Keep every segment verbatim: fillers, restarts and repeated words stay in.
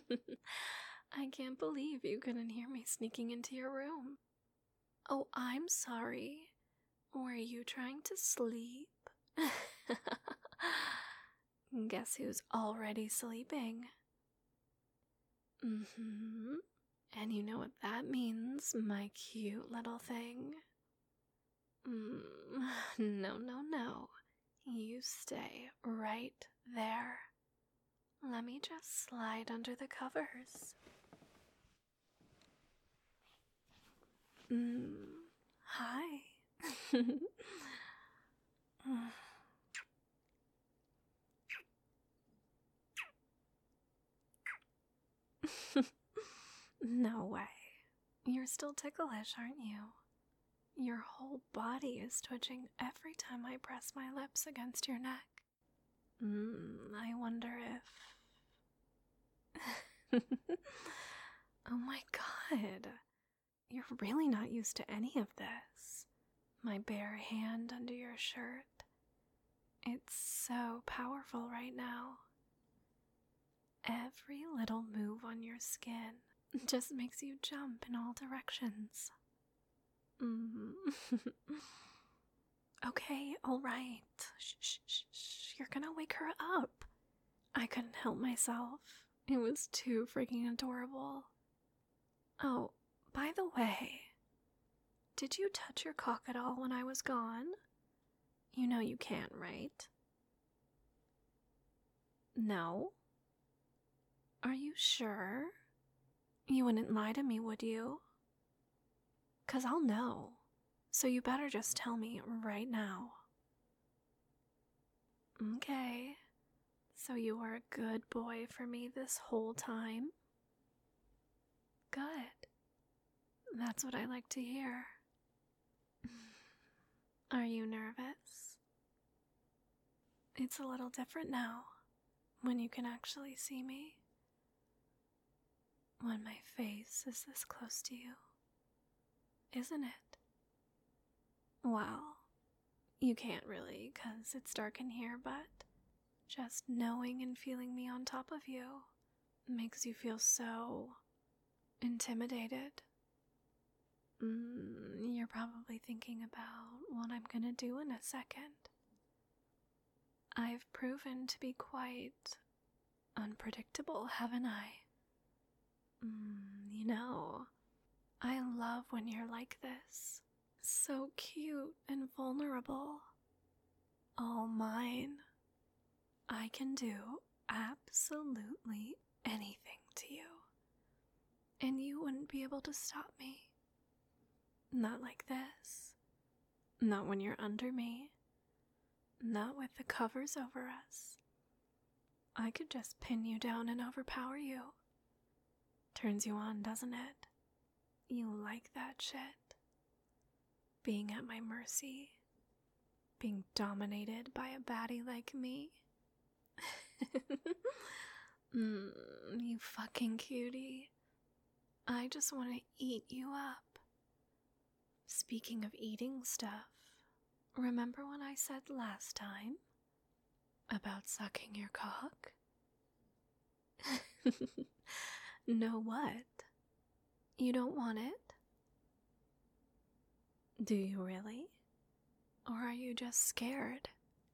I can't believe you couldn't hear me sneaking into your room. Oh, I'm sorry. Were you trying to sleep? Guess who's already sleeping? Mm-hmm. And you know what that means, my cute little thing? Mm, no, no, no. You stay right there. Let me just slide under the covers. Mm, hi. No way. You're still ticklish, aren't you? Your whole body is twitching every time I press my lips against your neck. Mm, I wonder if... Oh my god. You're really not used to any of this. My bare hand under your shirt. It's so powerful right now. Every little move on your skin just makes you jump in all directions. Mm. Okay, alright. Shh, shh, shh, shh. You're gonna wake her up. I couldn't help myself. It was too freaking adorable. Oh, by the way, did you touch your cock at all when I was gone? You know you can't, right? No? Are you sure? You wouldn't lie to me, would you? 'Cause I'll know. So you better just tell me right now. Okay. So you were a good boy for me this whole time? Good. That's what I like to hear. Are you nervous? It's a little different now, when you can actually see me. When my face is this close to you. Isn't it? Well, you can't really, 'cause it's dark in here, but just knowing and feeling me on top of you makes you feel so intimidated. Mm, you're probably thinking about what I'm gonna do in a second. I've proven to be quite unpredictable, haven't I? Mm, you know, I love when you're like this. So cute and vulnerable. All mine. I can do absolutely anything to you. And you wouldn't be able to stop me. Not like this. Not when you're under me. Not with the covers over us. I could just pin you down and overpower you. Turns you on, doesn't it? You like that shit. Being at my mercy. Being dominated by a baddie like me. mm, you fucking cutie. I just want to eat you up. Speaking of eating stuff, remember when I said last time about sucking your cock? Know what? You don't want it? Do you really? Or are you just scared?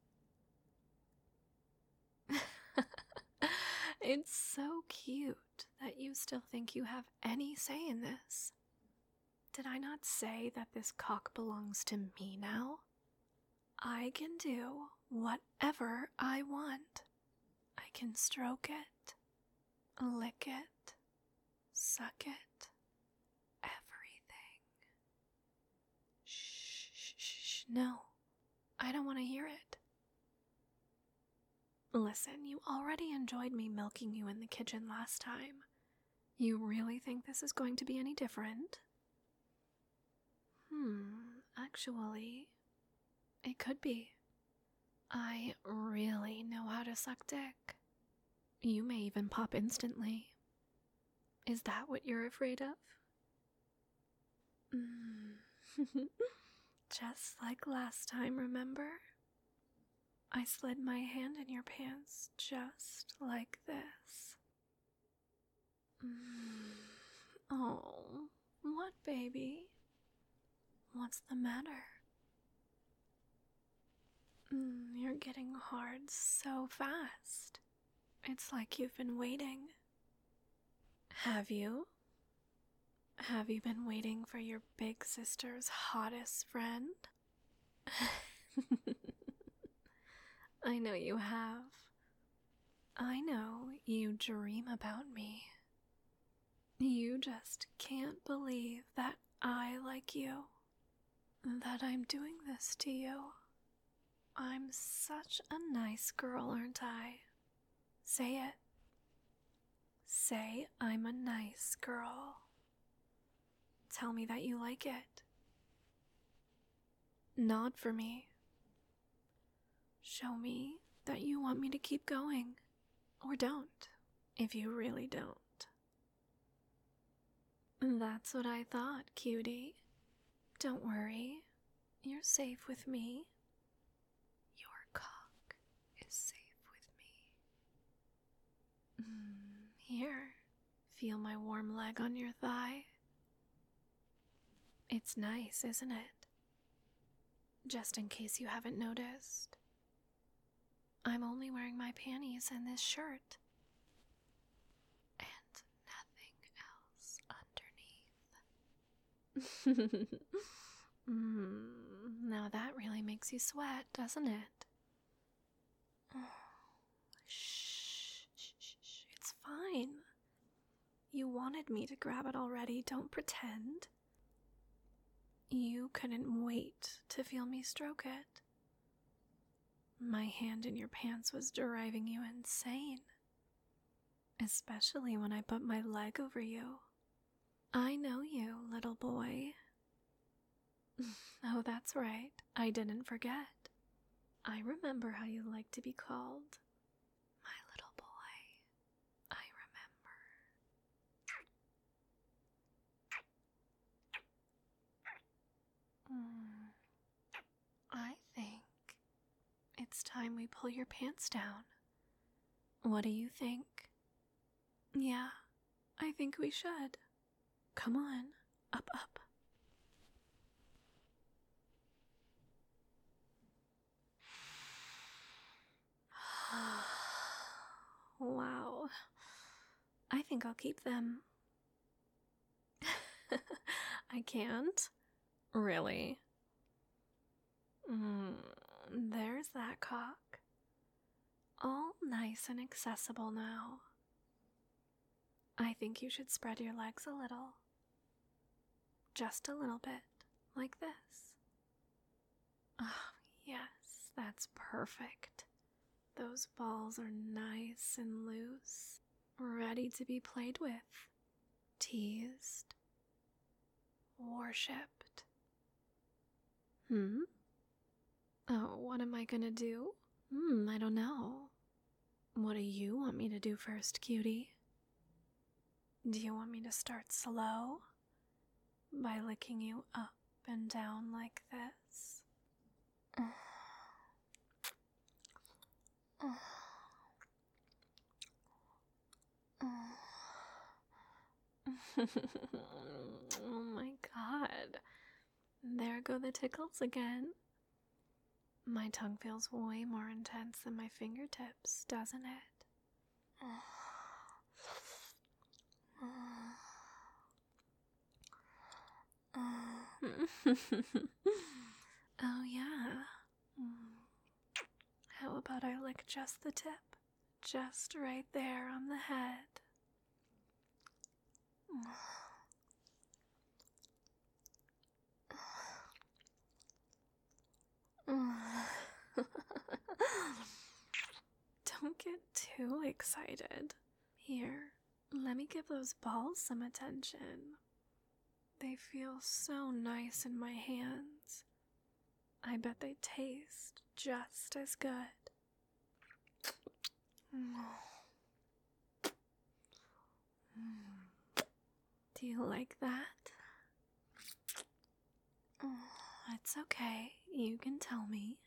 It's so cute that you still think you have any say in this. Did I not say that this cock belongs to me now? I can do whatever I want. I can stroke it, lick it, suck it, everything. Shh, shh, shh, no. I don't want to hear it. Listen, you already enjoyed me milking you in the kitchen last time. You really think this is going to be any different? Hmm, actually, it could be. I really know how to suck dick. You may even pop instantly. Is that what you're afraid of? Mm. Just like last time, remember? I slid my hand in your pants just like this. Mm. Oh, what, baby? What's the matter? Mm, you're getting hard so fast. It's like you've been waiting. Have you? Have you been waiting for your big sister's hottest friend? I know you have. I know you dream about me. You just can't believe that I like you. That I'm doing this to you. I'm such a nice girl, aren't I? Say it. Say I'm a nice girl. Tell me that you like it. Nod for me. Show me that you want me to keep going. Or don't, if you really don't. That's what I thought, cutie. Don't worry. You're safe with me. Your cock is safe with me. Mm, here, feel my warm leg on your thigh. It's nice, isn't it? Just in case you haven't noticed, I'm only wearing my panties and this shirt. And nothing else underneath. mm, now that really makes you sweat, doesn't it? Oh, shh, shh, shh, shh, it's fine. You wanted me to grab it already, don't pretend. You couldn't wait to feel me stroke it. My hand in your pants was driving you insane. Especially when I put my leg over you. I know you, little boy. Oh, that's right. I didn't forget. I remember how you like to be called. My little boy. I remember. Mm, I think it's time we pull your pants down. What do you think? Yeah, I think we should. Come on, up, up. Wow, I think I'll keep them. I can't? Really? Mm, there's that cock. All nice and accessible now. I think you should spread your legs a little. Just a little bit, like this. Oh, yes, that's perfect. Those balls are nice and loose, ready to be played with, teased, worshipped. Hmm? Oh, what am I gonna do? Hmm, I don't know. What do you want me to do first, cutie? Do you want me to start slow? By licking you up and down like this? Oh my god. There go the tickles again. My tongue feels way more intense than my fingertips, doesn't it? Oh yeah. How about I lick just the tip? Just right there on the head. Don't get too excited. Here, let me give those balls some attention. They feel so nice in my hands. I bet they taste just as good. Do you like that? It's okay, you can tell me.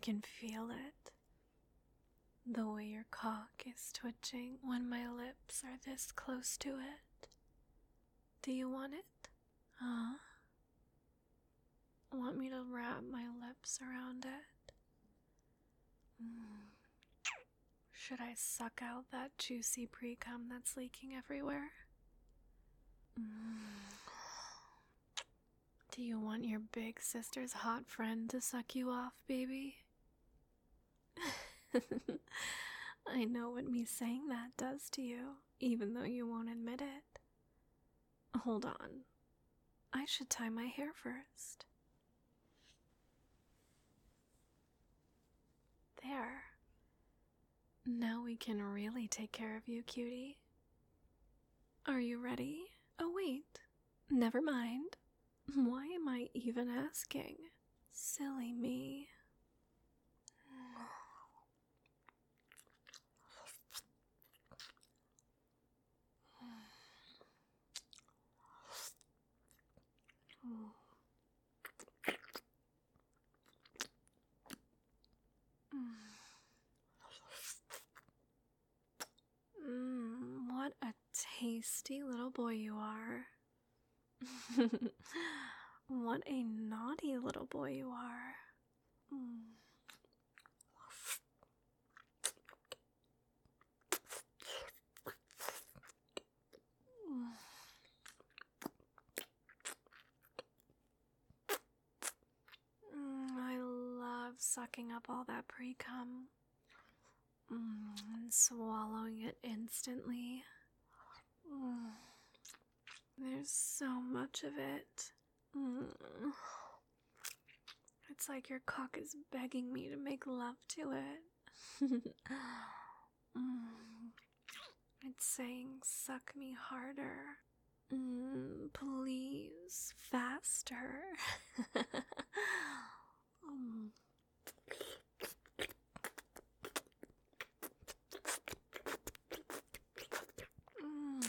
can feel it. The way your cock is twitching when my lips are this close to it. Do you want it? Huh? Want me to wrap my lips around it? Mm. Should I suck out that juicy pre-cum that's leaking everywhere? Mm. Do you want your big sister's hot friend to suck you off, baby? I know what me saying that does to you, even though you won't admit it. Hold on. I should tie my hair first. There. Now we can really take care of you, cutie. Are you ready? Oh, wait. Never mind. Why am I even asking? Silly me. Mmm, what a tasty little boy you are. What a naughty little boy you are. Mm. Mm, I love sucking up all that pre-cum mm, and swallowing it instantly. Mm. There's so much of it. Mm. It's like your cock is begging me to make love to it. mm. It's saying, suck me harder. Mm, please, faster. mm. Mm.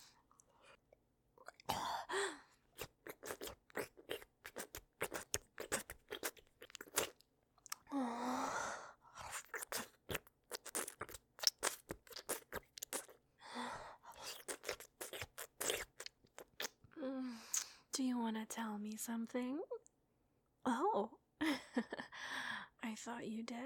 Do you want to tell me something? Oh, I thought you did.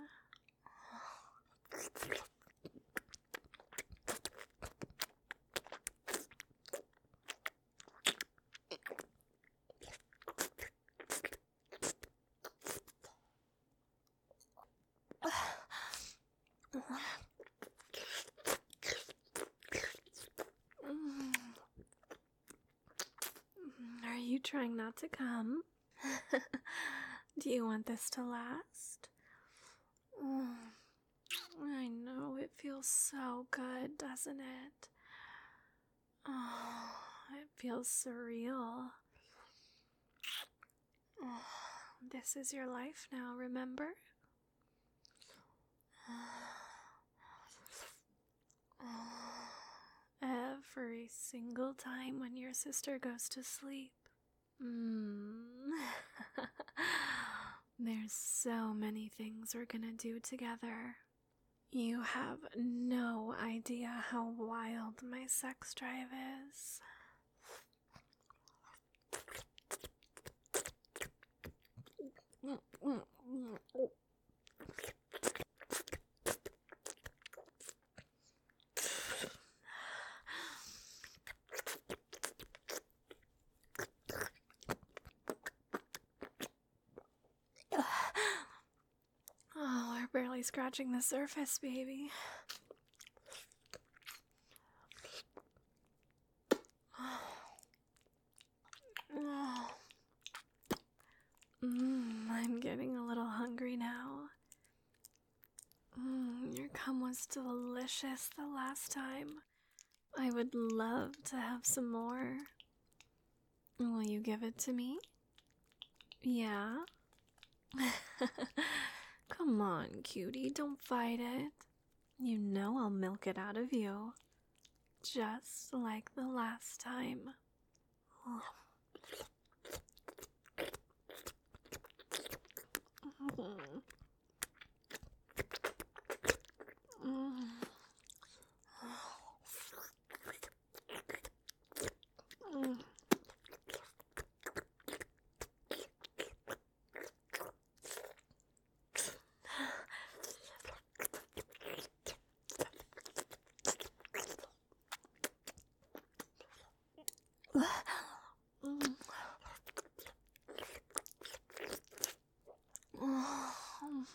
Are you trying not to come? Do you want this to last? Mm, I know, it feels so good, doesn't it? Oh, it feels surreal. Oh, this is your life now, remember? Every single time when your sister goes to sleep. Mm. There's so many things we're gonna do together. You have no idea how wild my sex drive is. Oh, we're barely scratching the surface, baby. Mm, I'm getting a little hungry now. Mm, your cum was delicious the last time. I would love to have some more. Will you give it to me? Yeah? Come on, cutie, don't fight it. You know I'll milk it out of you. Just like the last time.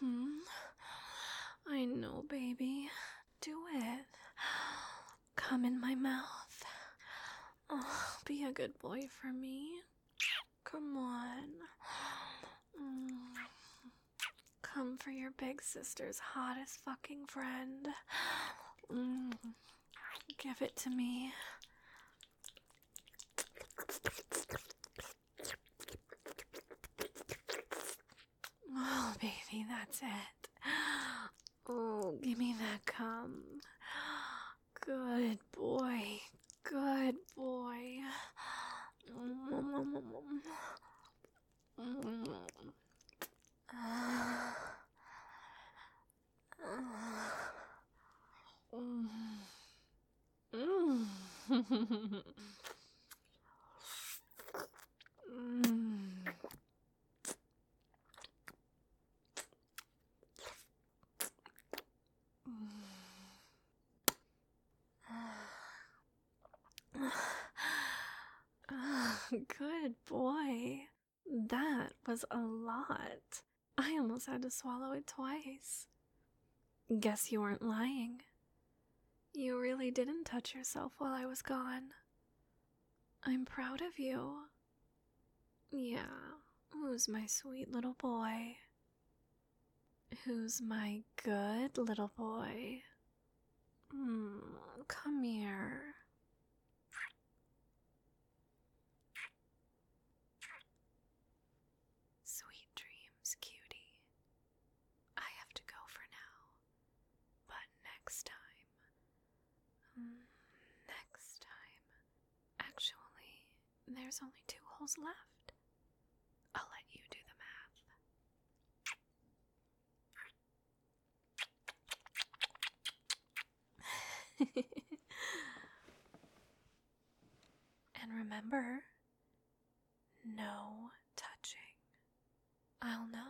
Mm-hmm. I know, baby. Do it. Come in my mouth. Oh, be a good boy for me. Come on. Mm. Come for your big sister's hottest fucking friend. Mm. Give it to me. Oh, baby, that's it. Oh, give me that cum. Good boy. Good boy. Good boy. That was a lot. I almost had to swallow it twice. Guess you weren't lying. You really didn't touch yourself while I was gone. I'm proud of you. Yeah, who's my sweet little boy? Who's my good little boy? Mm, come here. Sweet dreams, cutie. I have to go for now. But next time. Mm, next time. Actually, there's only two holes left. I'll let you do the math. And remember, no touching. I'll know